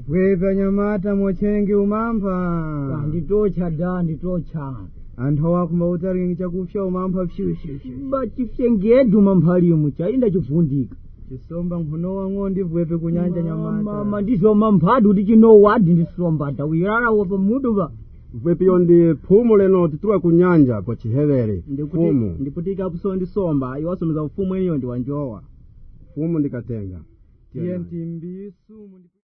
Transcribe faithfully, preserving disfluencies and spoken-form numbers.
Wewe nyamata mochengi umampa. Nditocha da nditocha. Anthu wakuma utari ngichakufya umampa fyu fyu fyu. Bachifyengedu mampali mucha inda chifundika. Chisomba mpuno wangondi vwepe kunyanja nyamata. Mama ndizo mampadu ndichino wadi ndisomba tawirara wopa muduba. Vwepe yondi phumu leno tituwa kunyanja kwa chihevere. Fumu. Ndiputika kuso ndisomba iwasomeza ufumu eniyo ndi wanjowa. Fumu ndikatenga. Tienti mbisu.